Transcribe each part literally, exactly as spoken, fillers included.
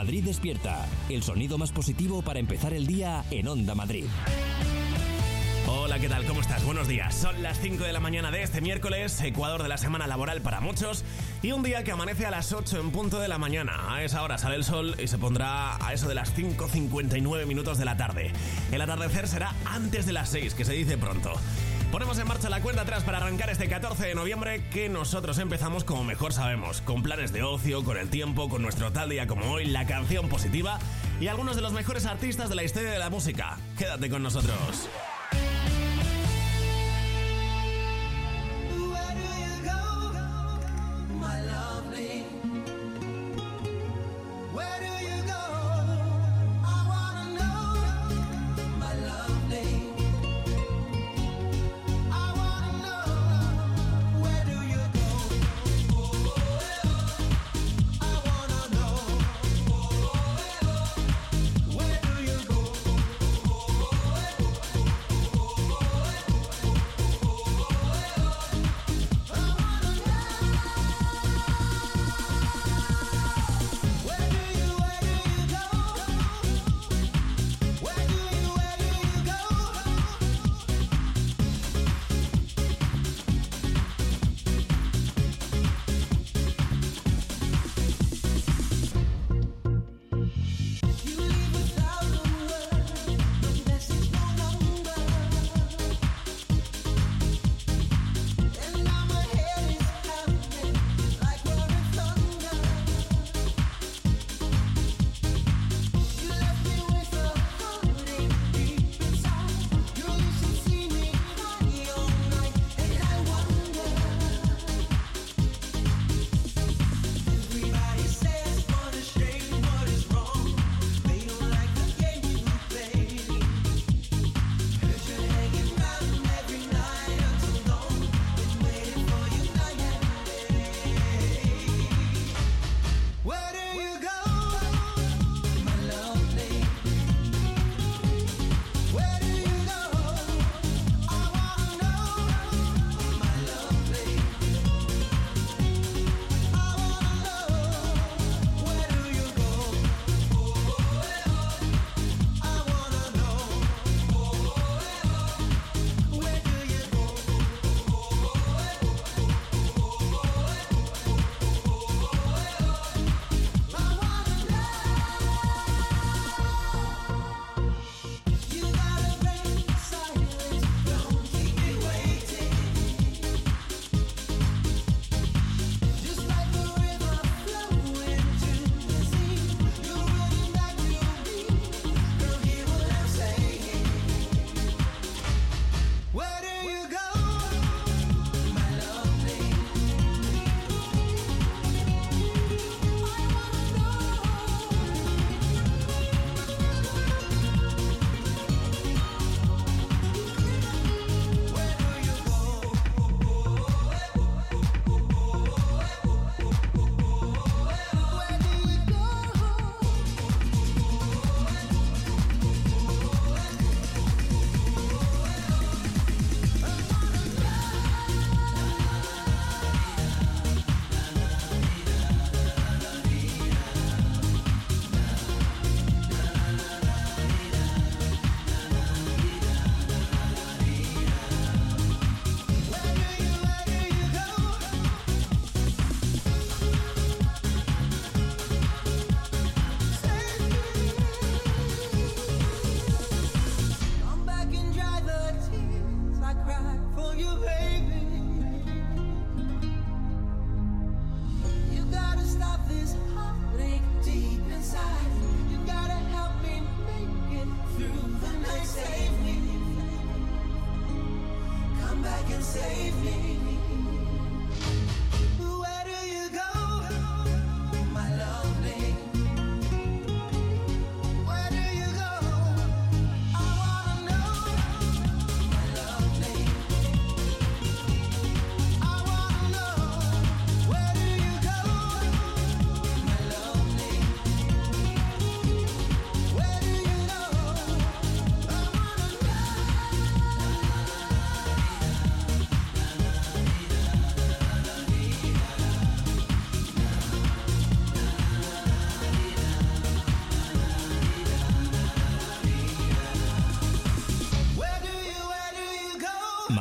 Madrid despierta, el sonido más positivo para empezar el día en Onda Madrid. Hola, ¿qué tal? ¿Cómo estás? Buenos días. Son las cinco de la mañana de este miércoles, Ecuador de la semana laboral para muchos, y un día que amanece a las ocho en punto de la mañana. A esa hora sale el sol y se pondrá a eso de las cinco cincuenta y nueve minutos de la tarde. El atardecer será antes de las seis, que se dice pronto. Ponemos en marcha la cuenta atrás para arrancar este catorce de noviembre, que nosotros empezamos como mejor sabemos, con planes de ocio, con el tiempo, con nuestro tal día como hoy, la canción positiva y algunos de los mejores artistas de la historia de la música. Quédate con nosotros.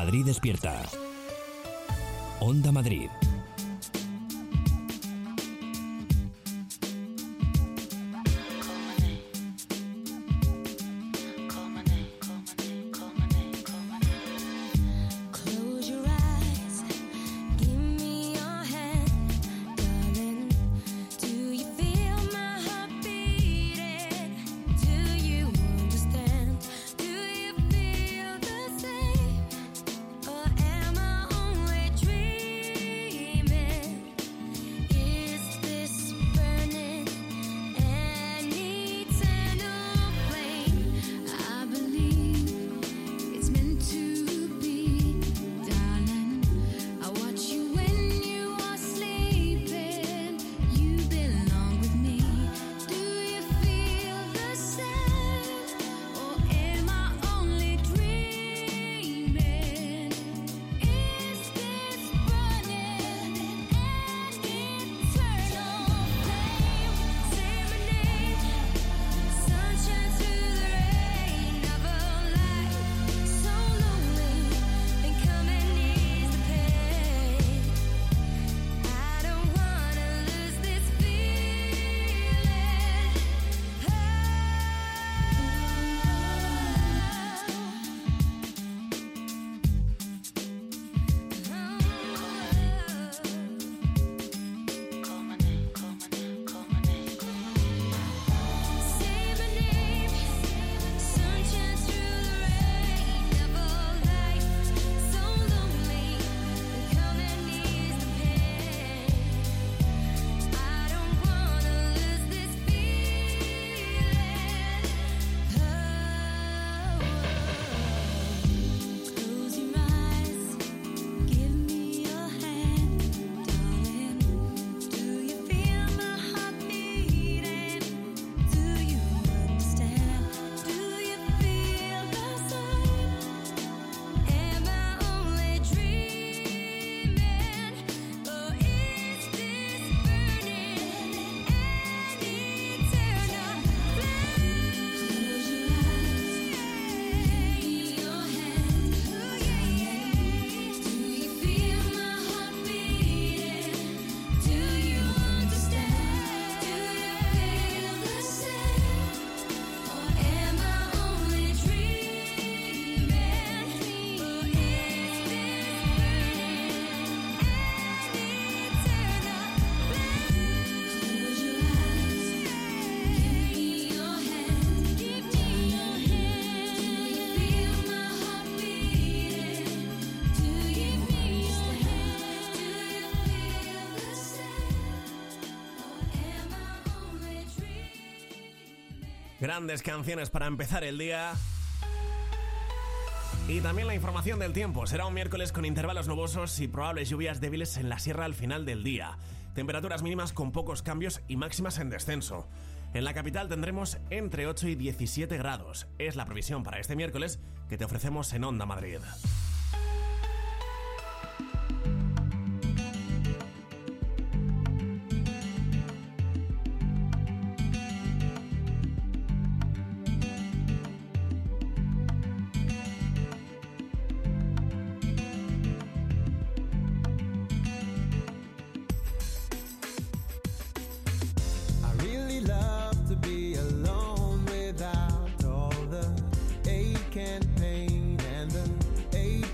Madrid despierta. Onda Madrid. Grandes canciones para empezar el día. Y también la información del tiempo. Será un miércoles con intervalos nubosos y probables lluvias débiles en la sierra al final del día. Temperaturas mínimas con pocos cambios y máximas en descenso. En la capital tendremos entre ocho y diecisiete grados. Es la previsión para este miércoles que te ofrecemos en Onda Madrid. Pain and the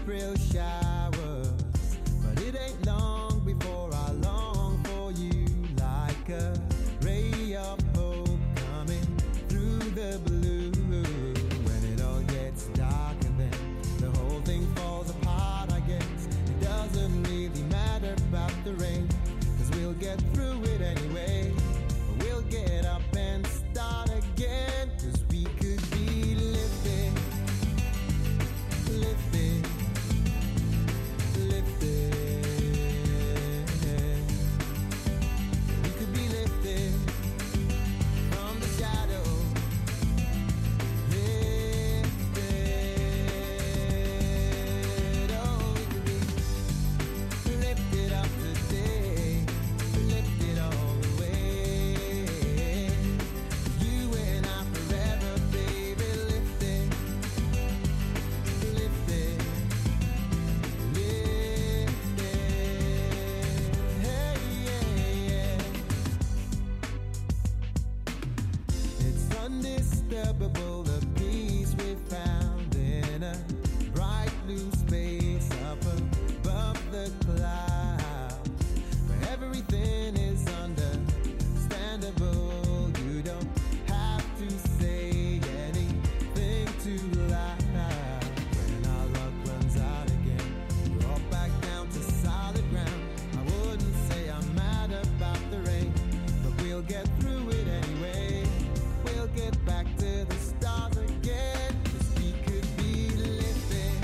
undisturbable, the peace we found in a bright blue space up above the clouds, where everything is understandable. You don't have to say anything too loud. When our luck runs out again, we're all back down to solid ground. I wouldn't say I'm mad about the rain, but we'll get through it anyway. We'll get back to the stars again, 'cause we could be living,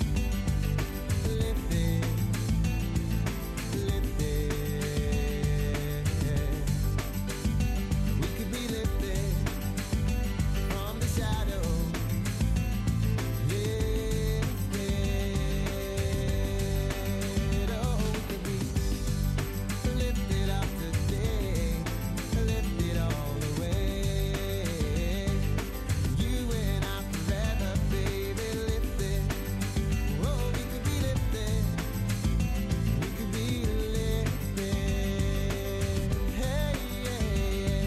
living, living. We could be lifted from the shadow, lifted. Oh, we could be lifted up today, lifted all the way. You and I forever, baby, lifted. Oh, we could be lifted, we could be lifted. Hey, yeah, yeah.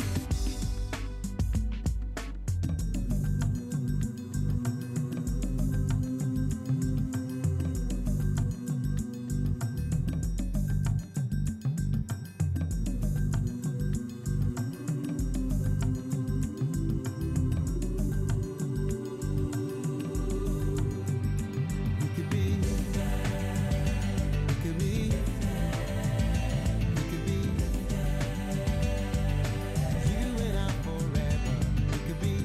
We could be, we could be, we could be, you and I forever. We could be,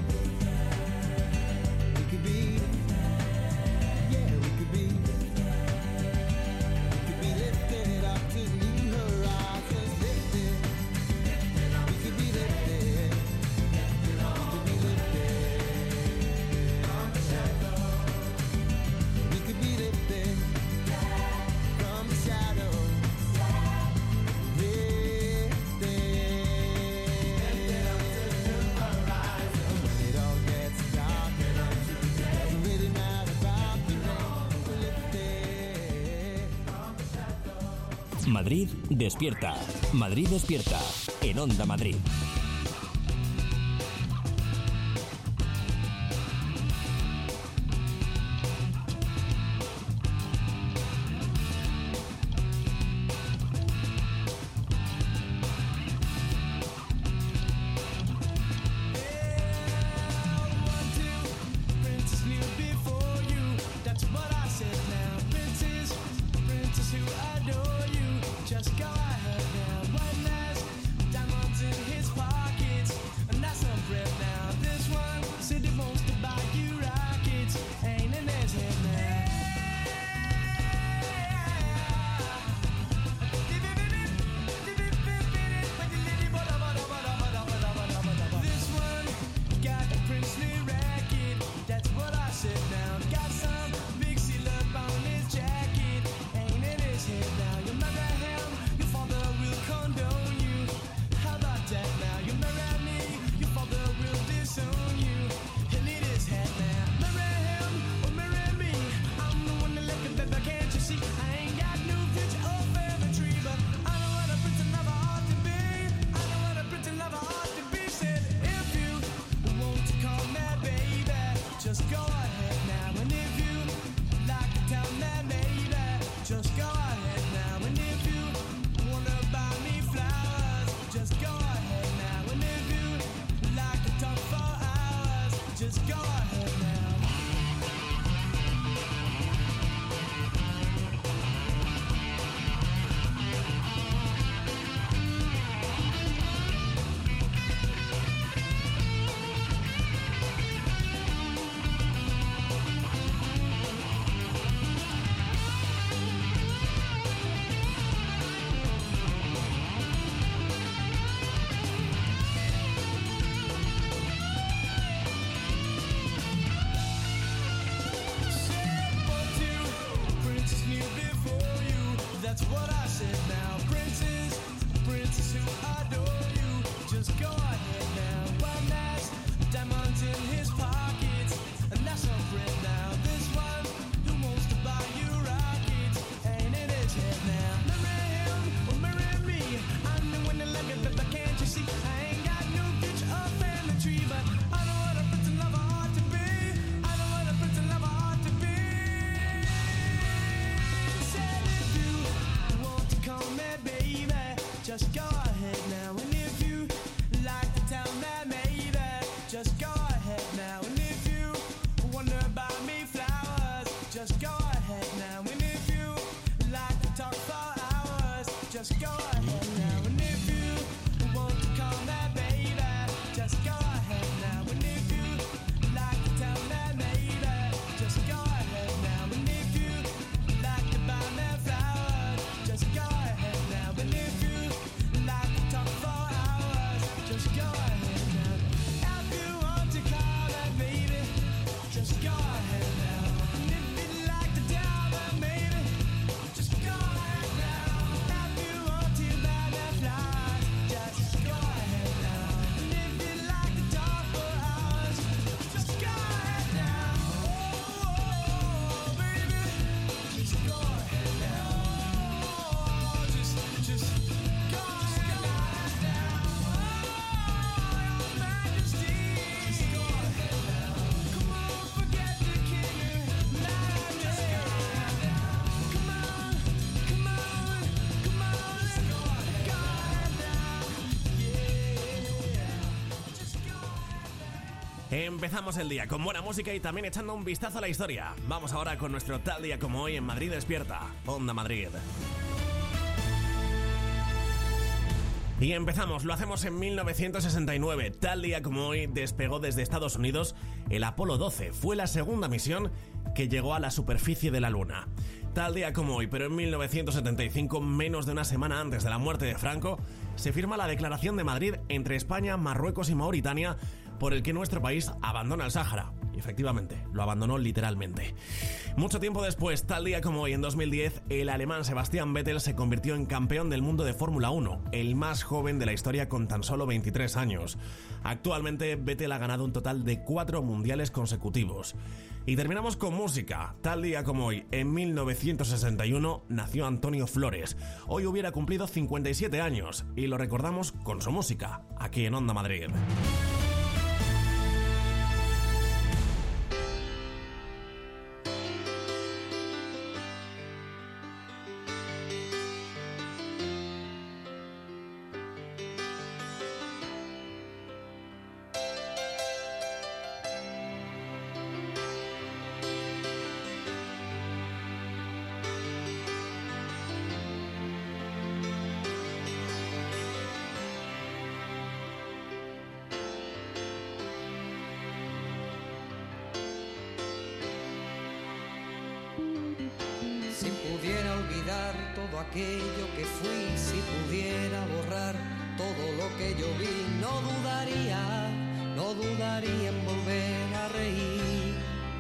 we could be, yeah, we could be, we could be lifted up to new horizons, lifted. We could be lifted, we could be lifted. We could be lifted from the shadows, lifted, lifted up to the horizon. When it all gets dark, doesn't really matter about the rain. We're lifted from the shadows. Madrid despierta. Madrid despierta. En Onda Madrid. Princess knew before you. That's what I said now. Princess, princess who adore you. Just go ahead now. One last diamonds in his pocket. Empezamos el día con buena música y también echando un vistazo a la historia. Vamos ahora con nuestro Tal Día Como Hoy en Madrid Despierta, Onda Madrid. Y empezamos, lo hacemos en mil novecientos sesenta y nueve. Tal día como hoy despegó desde Estados Unidos el Apolo doce. Fue la segunda misión que llegó a la superficie de la Luna. Tal día como hoy, pero en mil novecientos setenta y cinco, menos de una semana antes de la muerte de Franco, se firma la Declaración de Madrid entre España, Marruecos y Mauritania, por el que nuestro país abandona el Sáhara. Y efectivamente, lo abandonó literalmente. Mucho tiempo después, tal día como hoy, en dos mil diez, el alemán Sebastian Vettel se convirtió en campeón del mundo de Fórmula uno, el más joven de la historia con tan solo veintitrés años. Actualmente, Vettel ha ganado un total de cuatro mundiales consecutivos. Y terminamos con música. Tal día como hoy, en mil novecientos sesenta y uno, nació Antonio Flores. Hoy hubiera cumplido cincuenta y siete años y lo recordamos con su música, aquí en Onda Madrid. Si pudiera olvidar todo aquello que fui, si pudiera borrar todo lo que yo vi, no dudaría, no dudaría en volver a reír.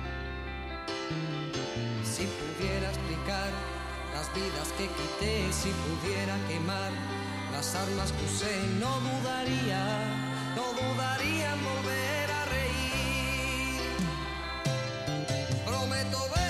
Si pudiera explicar las vidas que quité, si pudiera quemar las armas que usé, no dudaría, no dudaría en volver a reír. Prometo ver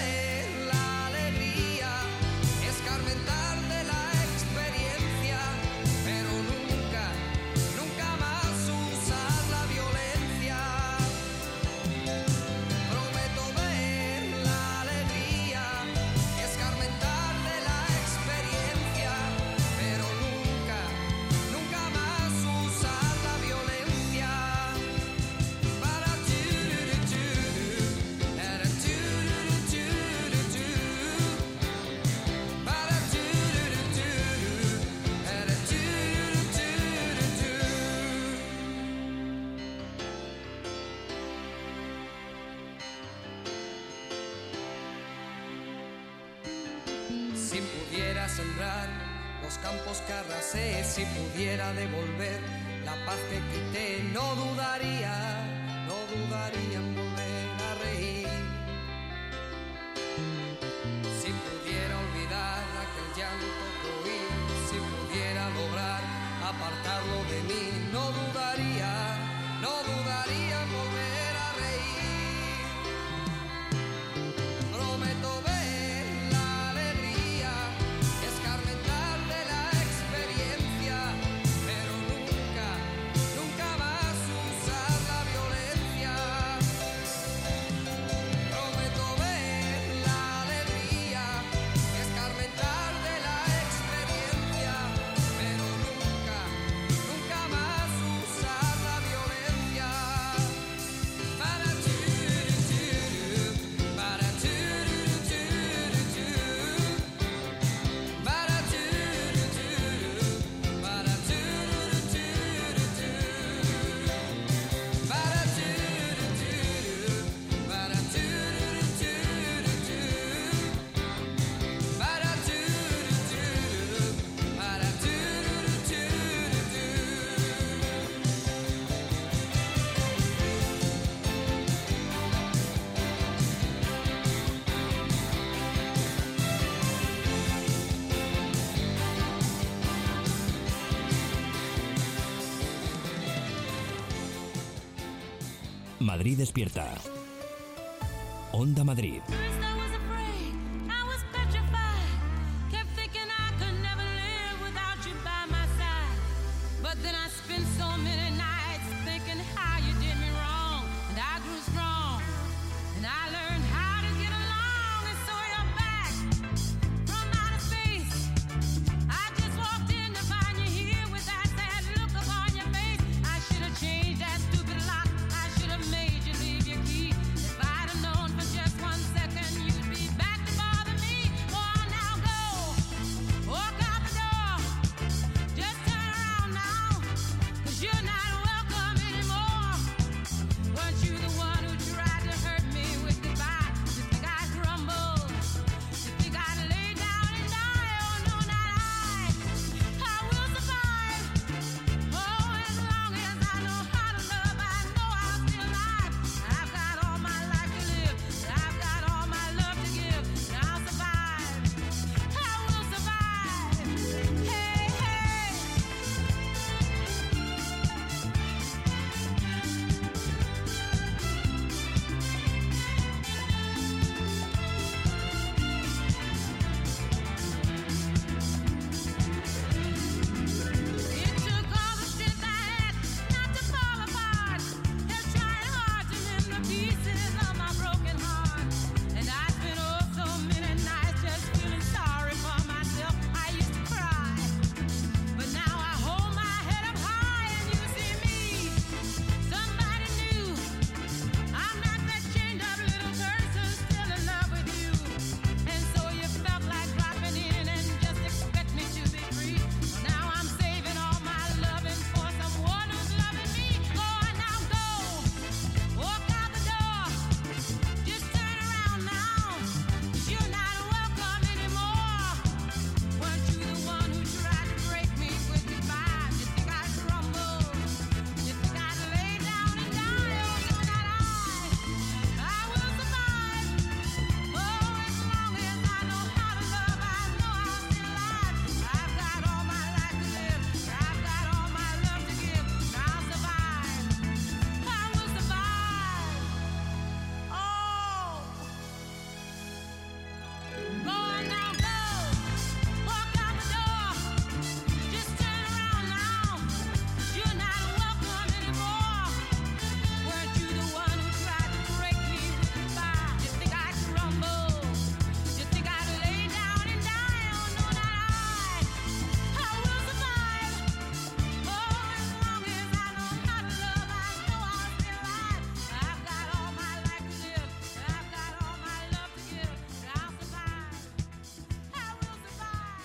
si pudiera sembrar los campos que arrasé, si pudiera devolver la paz que quité, no dudaría, no dudaría en volver a reír. Si pudiera olvidar aquel llanto que oí, si pudiera lograr apartarlo de mí, no dudaría, no dudaría en volver a reír. Prometo ver Madrid Despierta. Onda Madrid. Made you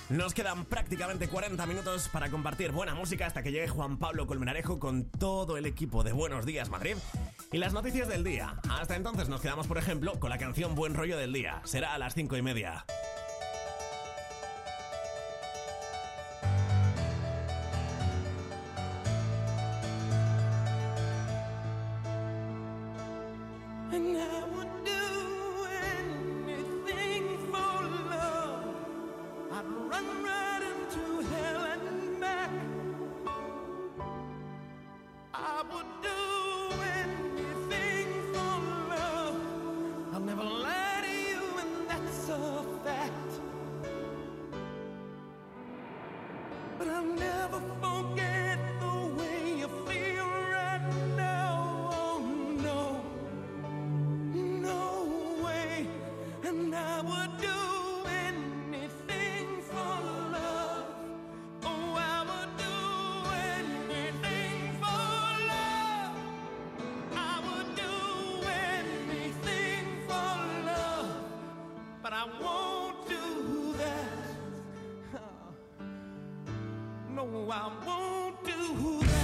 Nos quedan prácticamente cuarenta minutos para compartir buena música hasta que llegue Juan Pablo Colmenarejo con todo el equipo de Buenos Días Madrid y las noticias del día. Hasta entonces nos quedamos, por ejemplo, con la canción Buen Rollo del día. Será a las cinco y media. And I would do anything for love. I'd run right into hell and back. I would do anything for love. I'll never lie to you, and that's a fact. But I'll never forget the way you feel right now. Oh no. No way, and I would do anything for love. Oh, I would do anything for love. I would do anything for love, but I won't do that. No, I won't do that.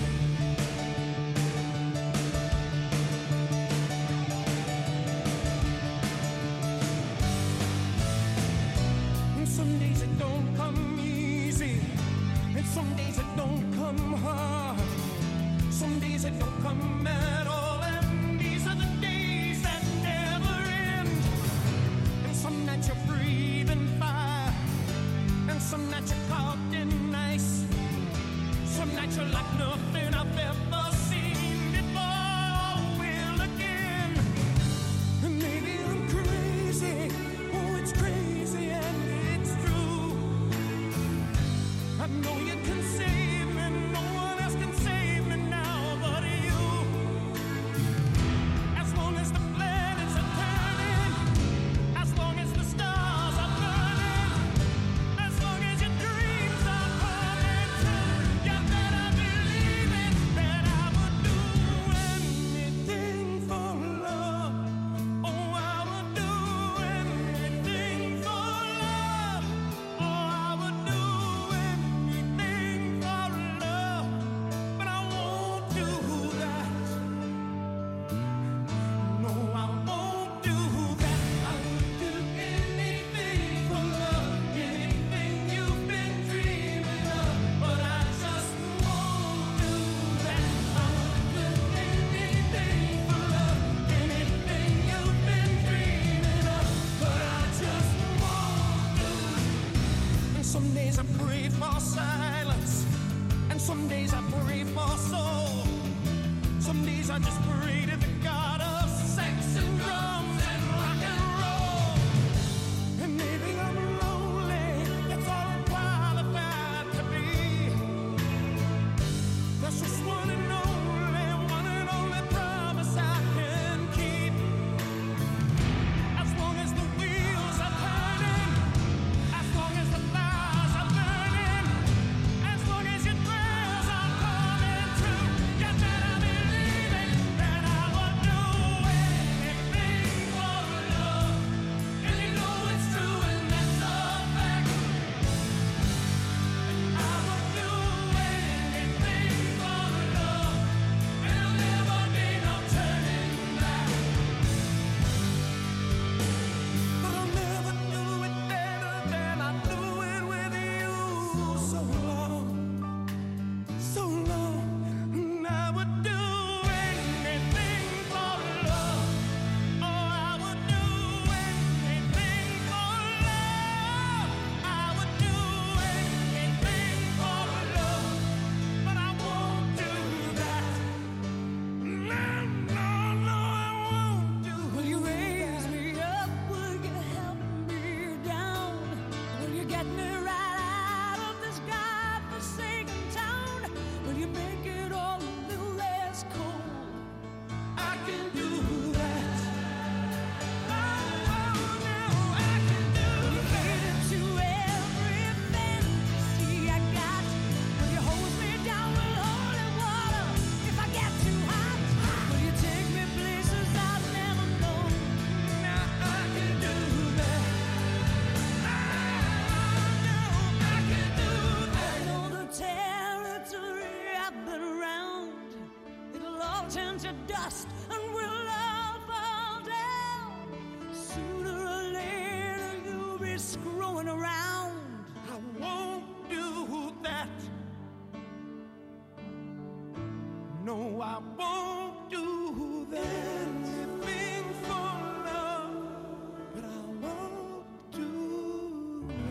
Some days it don't come easy, and some days it don't come hard. Some days it don't come at all, and these are the days that never end. And some nights you're breathing fire, and some nights you're caught in ice. Some nights you're like nothing I've ever seen before or will again. And maybe I'm crazy, oh it's crazy and I know you can save me, no one else can save me now but you. As long as the planets are turning, as long as the stars are burning, as long as your dreams are coming true, you better believe it, that I would do anything for love. Oh, I would do anything for love. Oh, I would do some days I pray for silence, and some days I pray for soul. Some days I just pray to the God of sex and drums and rock and roll. And maybe I'm lonely, that's all I'm qualified to be. That's just one and only, one and only promise I can keep. As long as the wheels are turning, as long as the fires are burning, as long as your prayers are coming true, you better believe it, that I all turn to dust and we'll all fall down. Sooner or later you'll be screwing around. I won't do that. No, I won't do that. Anything for love, but I won't do that.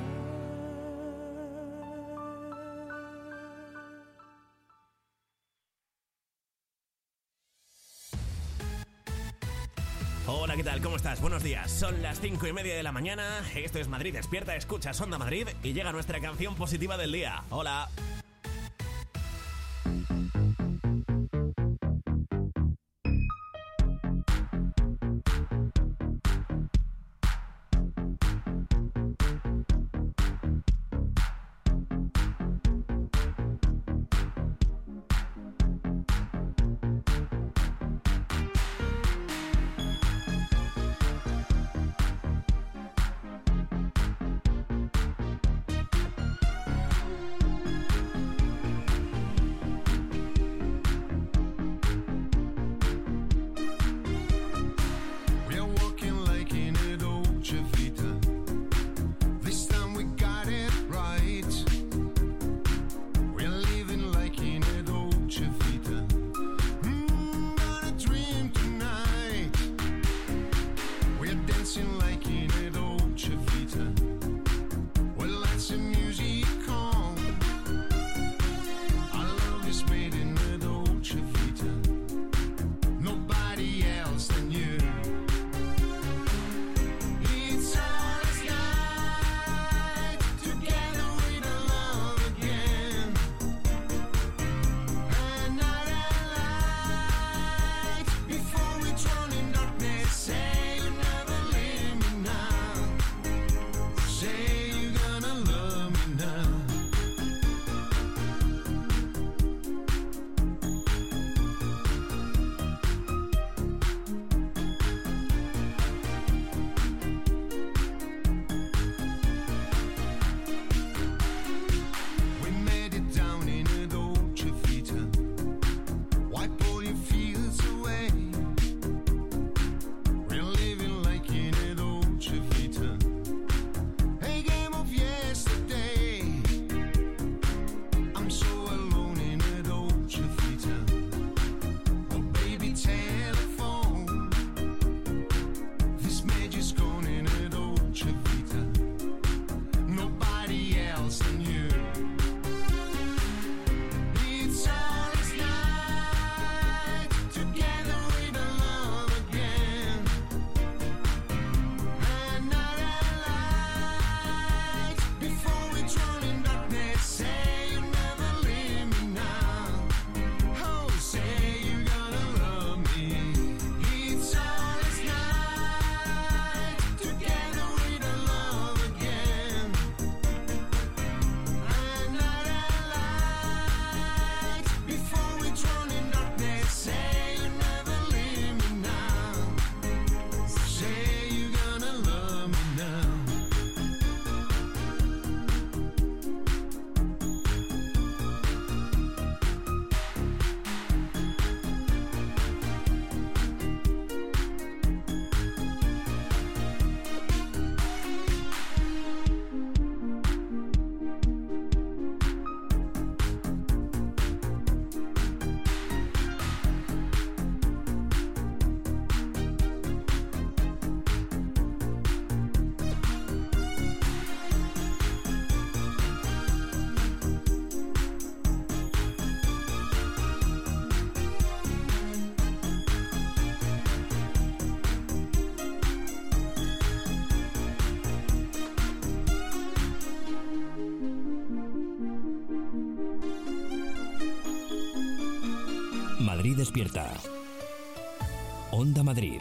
Hola, ¿qué tal? ¿Cómo estás? Buenos días. Son las cinco y media de la mañana. Esto es Madrid Despierta. Escuchas Onda Madrid y llega nuestra canción positiva del día. Hola. Madrid Despierta. Onda Madrid.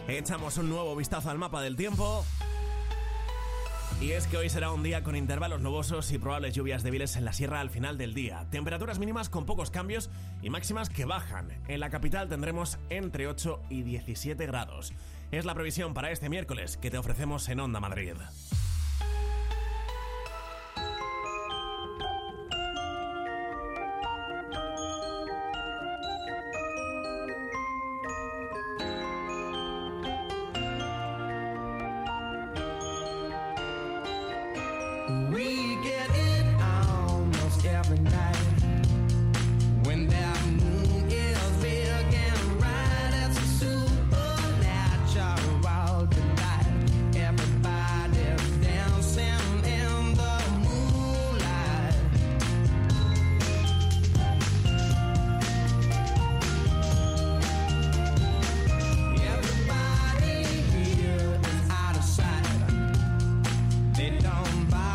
echamos un nuevo vistazo al mapa del tiempo. Y es que hoy será un día con intervalos nubosos y probables lluvias débiles en la sierra al final del día. Temperaturas mínimas con pocos cambios y máximas que bajan. En la capital tendremos entre ocho y diecisiete grados. Es la previsión para este miércoles que te ofrecemos en Onda Madrid. We get it almost every night when that moon is big and bright. It's a supernatural delight. Everybody's dancing in the moonlight. Everybody here is out of sight. They don't buy.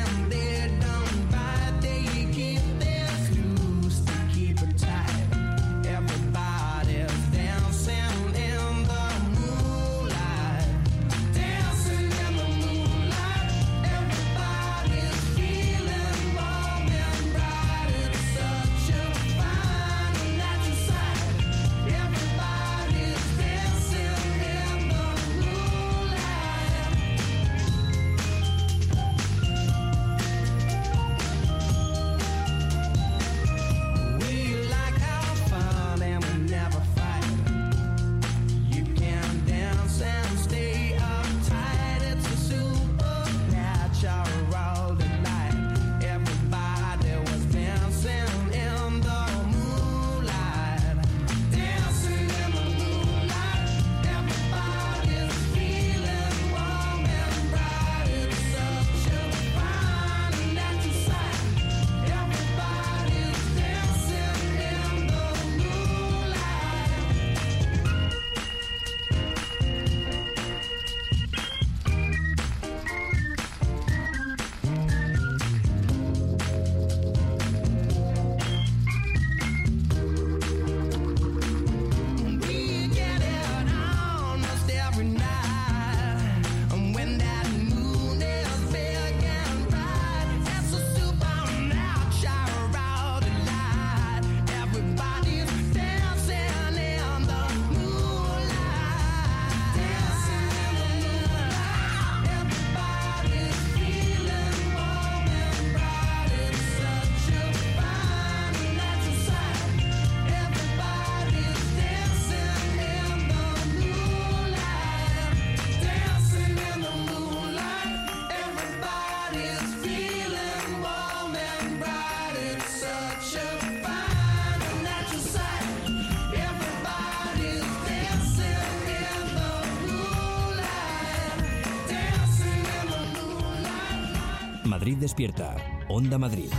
Madrid despierta. Onda Madrid.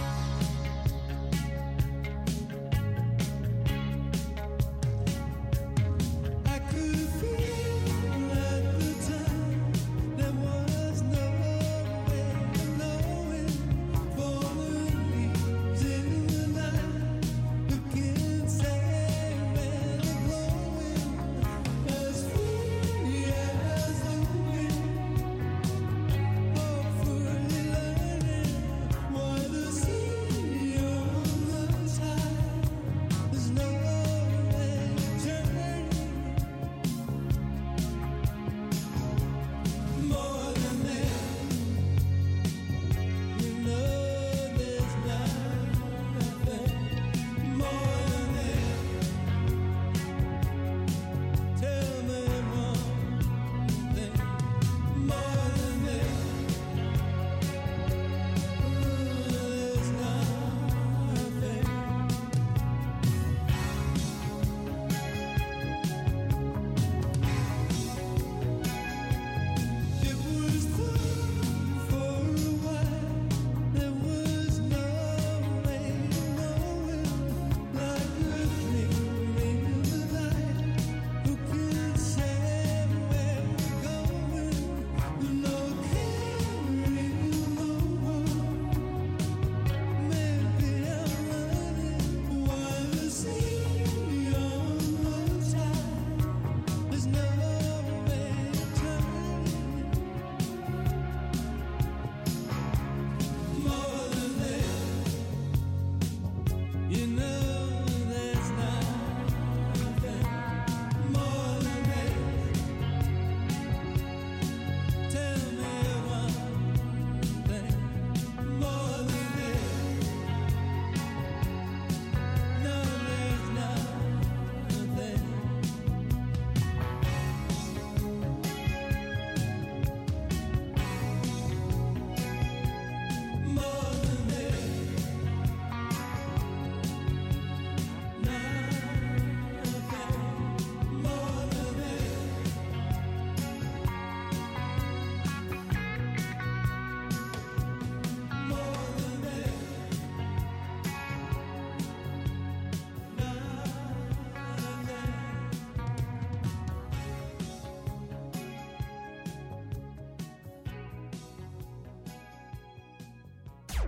See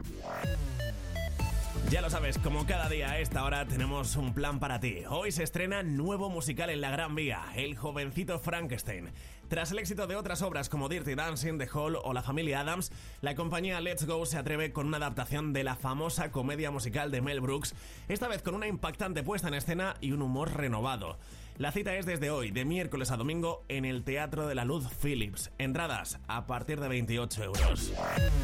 Ya lo sabes, como cada día a esta hora tenemos un plan para ti. Hoy se estrena nuevo musical en la Gran Vía, El jovencito Frankenstein. Tras el éxito de otras obras como Dirty Dancing, The Hall o La familia Addams, la compañía Let's Go se atreve con una adaptación de la famosa comedia musical de Mel Brooks, esta vez con una impactante puesta en escena y un humor renovado. La cita es desde hoy, de miércoles a domingo, en el Teatro de la Luz Philips. Entradas a partir de veintiocho euros.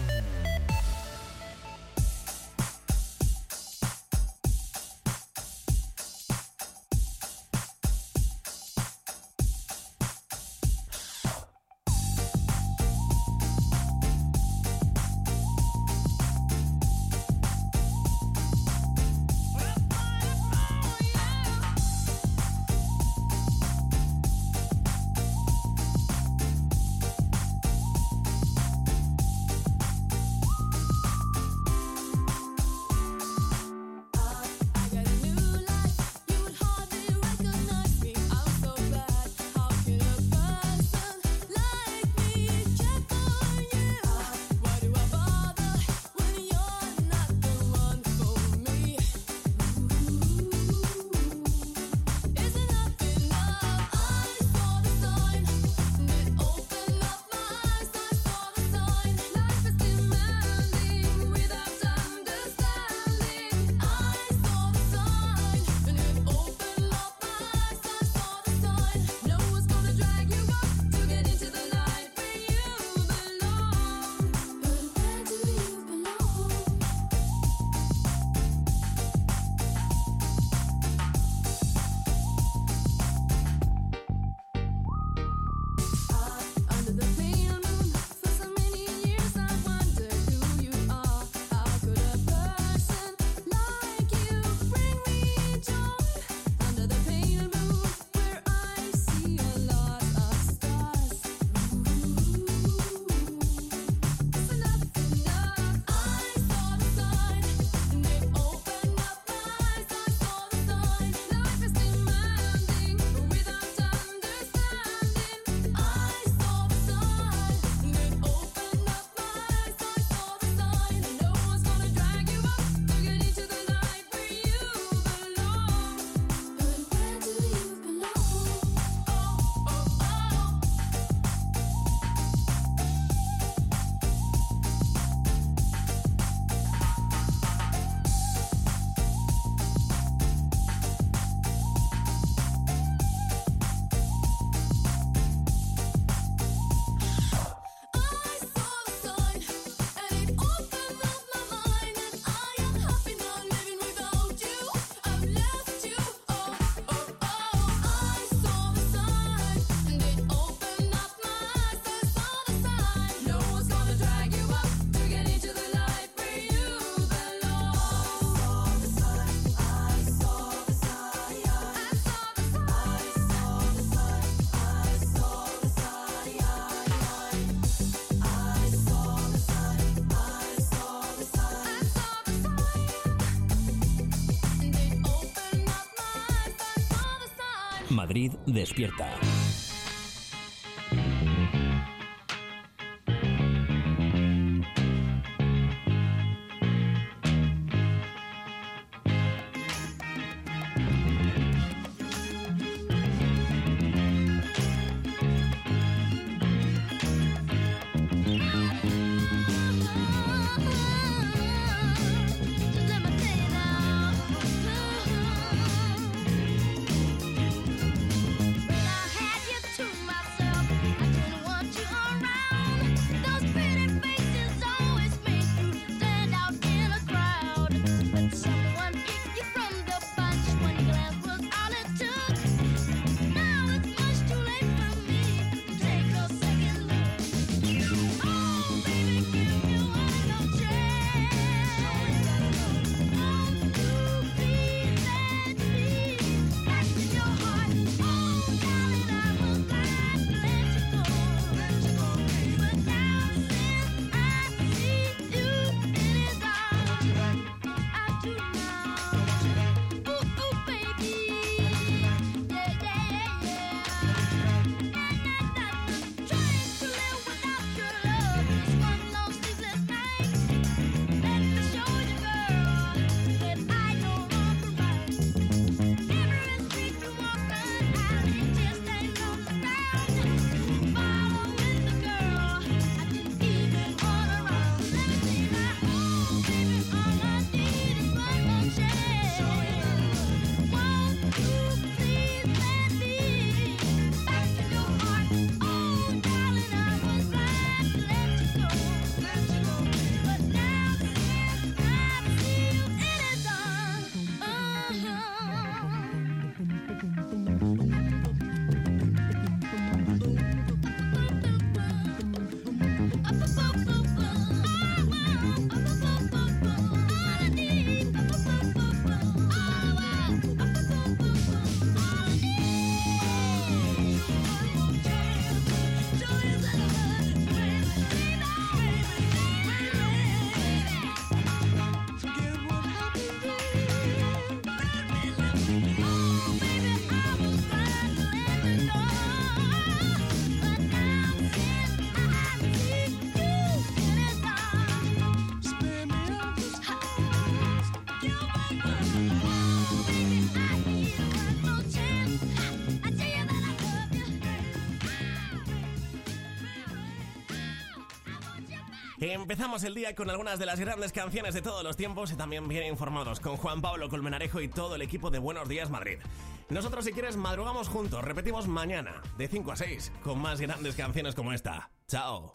Madrid despierta. Had Empezamos el día con algunas de las grandes canciones de todos los tiempos y también bien informados con Juan Pablo Colmenarejo y todo el equipo de Buenos Días Madrid. Nosotros, si quieres, madrugamos juntos, repetimos mañana de cinco a seis con más grandes canciones como esta. ¡Chao!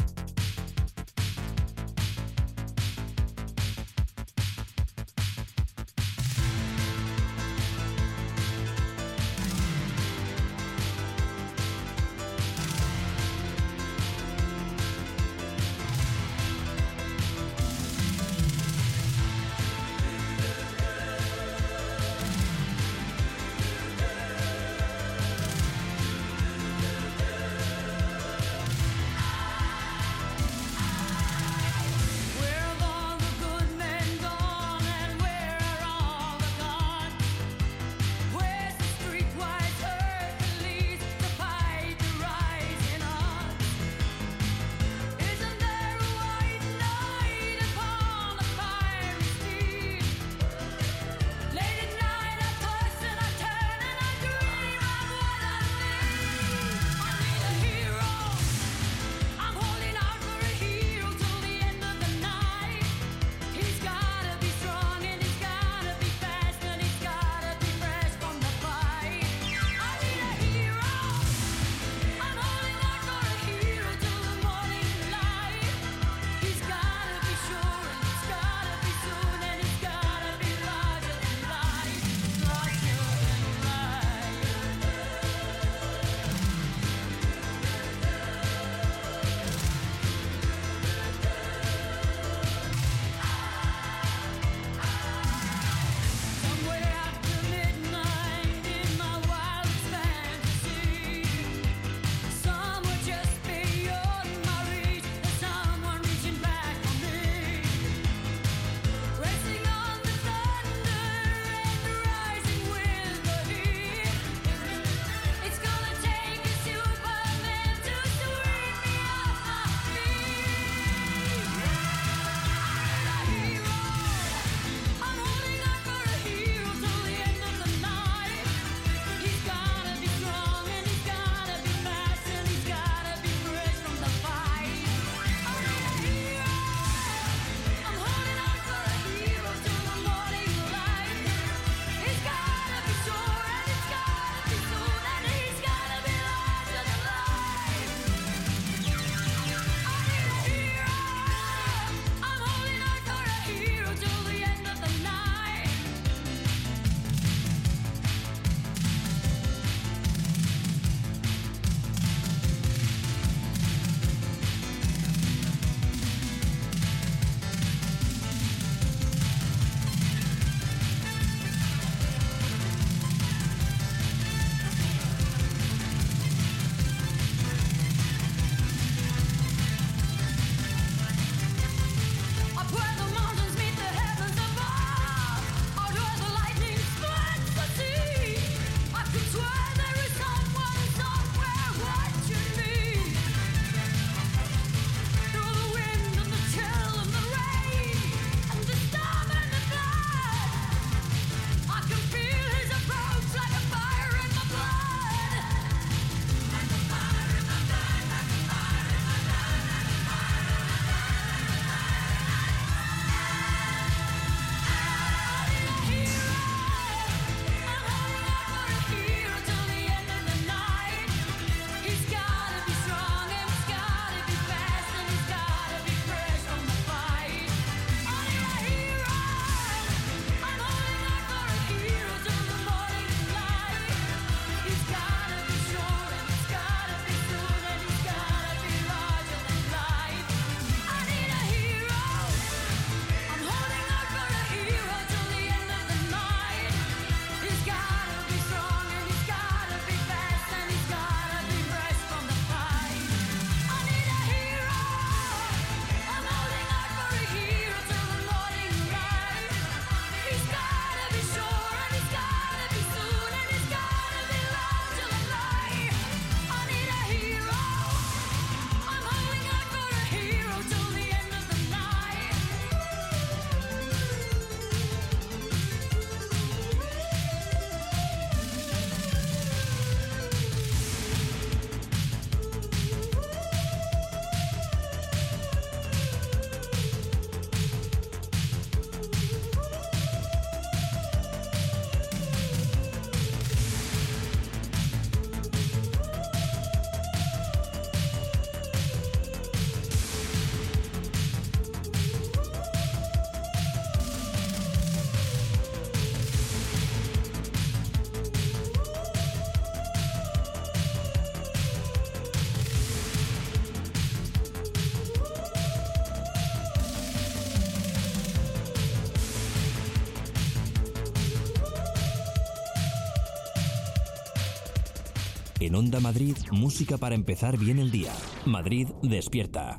En Onda Madrid, música para empezar bien el día. Madrid despierta.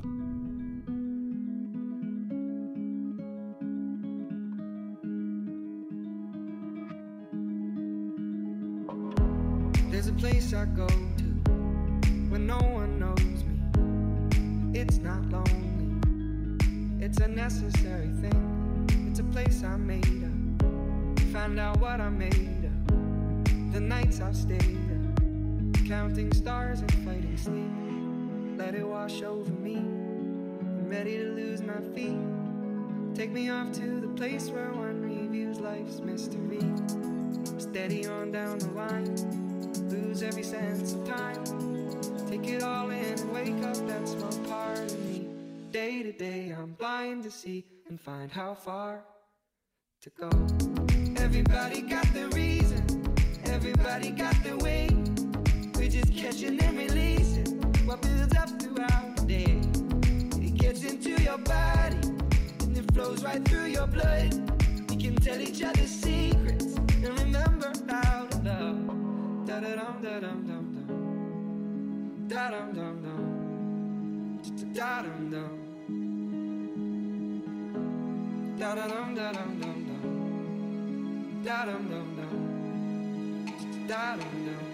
There's a place I go to when no one knows me. It's not lonely, it's a necessary thing. It's a place I made up, find out what I made up. The nights I've stayed up, counting stars and fighting sleep. Let it wash over me, I'm ready to lose my feet. Take me off to the place where one reviews life's mystery. Steady on down the line, lose every sense of time. Take it all in and wake up that small part of me. Day to day I'm blind to see and find how far to go. Everybody got their reason, everybody got their way. We're just catching and releasing what builds up throughout the day. It gets into your body and it flows right through your blood. We can tell each other secrets and remember how to love. Da da dum da dum dum dum, da dum dum dum, da dum dum, da da dum da dum dum dum, da dum dum dum, da dum dum.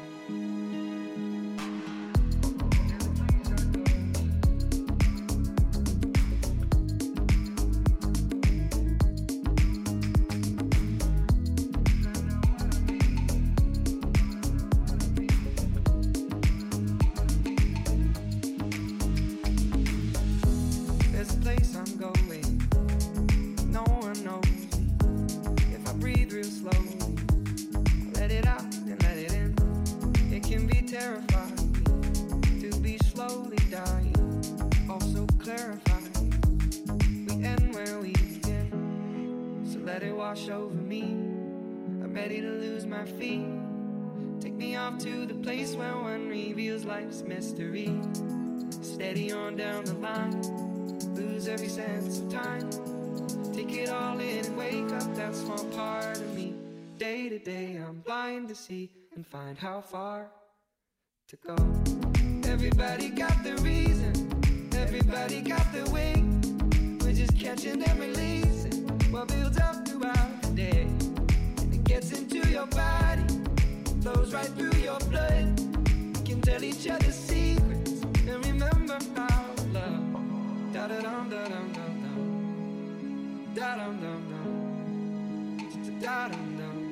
Mystery, steady on down the line, lose every sense of time. Take it all in and wake up that small part of me. Day to day I'm blind to see and find how far to go. Everybody got their reason, everybody got their way. We're just catching and releasing what builds up throughout the day. And it gets into your body, flows right through your blood. Can tell each other secrets and remember how to love. Da da dum da dum dum dum, da dum dum dum, da dum dum,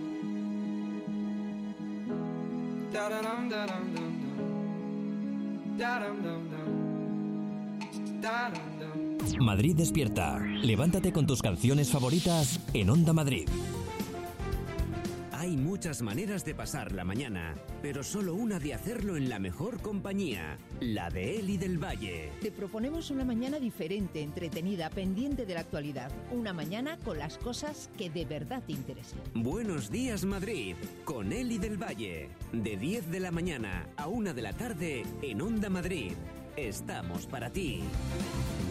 da da dum da dum dum dum, da dum dum dum, da dum dum. Madrid despierta. Levántate con tus canciones favoritas en Onda Madrid. Hay muchas maneras de pasar la mañana, pero solo una de hacerlo en la mejor compañía, la de Eli del Valle. Te proponemos una mañana diferente, entretenida, pendiente de la actualidad. Una mañana con las cosas que de verdad te interesan. Buenos días, Madrid, con Eli del Valle. De diez de la mañana a una de la tarde en Onda Madrid. Estamos para ti.